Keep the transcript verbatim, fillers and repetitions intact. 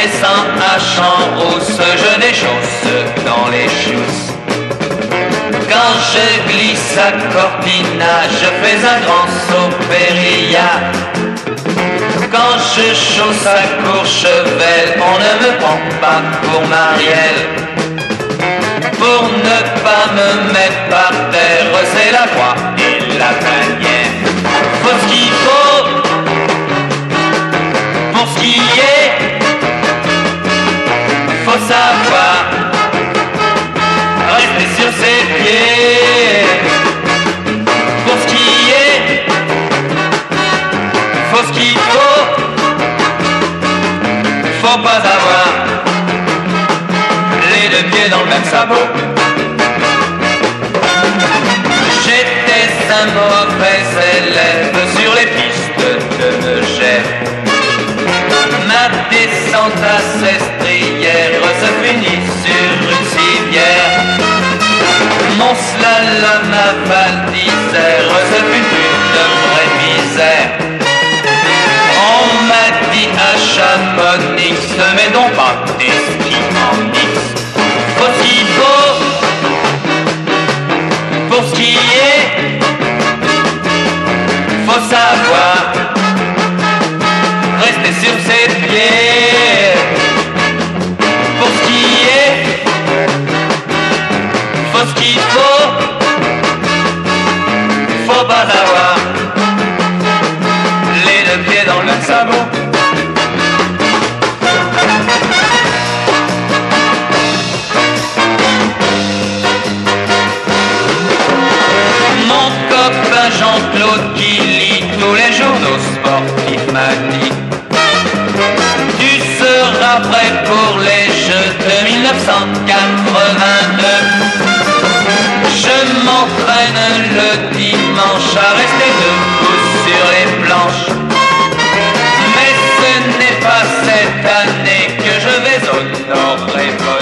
descend à Champs-Rousse, je déchausse dans les chousses. Quand je glisse à Cortina, je fais un grand saut périlla. Quand je chausse à Courchevel, on ne me prend pas pour Marielle. Pour ne pas me mettre par terre, c'est la croix et la bannière. Faut ce qu'il faut pour skier, faut savoir rester sur ses pieds. Pour skier, faut ce qu'il faut, faut pas avoir les deux pieds dans le même sabot. J'étais un mauvais élève sur les pistes de Megève. Ma descente à Sestrière se finit sur une civière. Mon slalom à Val d'Isère se fut une vraie misère. On m'a dit à Chamonix, mais donc pas des skis en X. Faut ce qu'il faut pour skier, faut savoir rester sur ses pieds. Pour skier, faut ce qu'il faut, faut pas avoir les deux pieds dans le sabot. Mon copain Jean-Claude qui lit tous les journaux sportifs m'a dit: tu seras prêt pour les Jeux de mille neuf cent quatre-vingt-deux. Je m'entraîne le dimanche à rester debout sur les planches. Mais ce n'est pas cette année que je vais au Nord-Révolte.